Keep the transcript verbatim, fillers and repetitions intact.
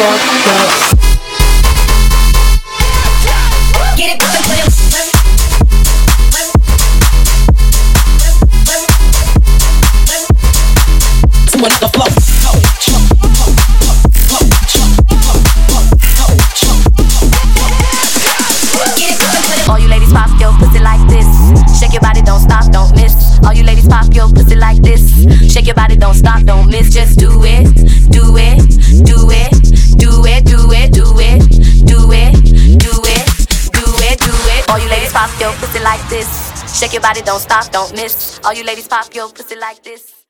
Get it, put it, to another flow. All you ladies pop your pussy like this. Shake your body, don't stop, don't miss. All you ladies pop your pussy like this. Shake your body, don't stop, don't miss. Just do it, do it, do it, do it, do it, do it, do it, do it, do it, do it. All you ladies pop your pussy like this. Shake your body, don't stop, don't miss. All you ladies pop your pussy like this.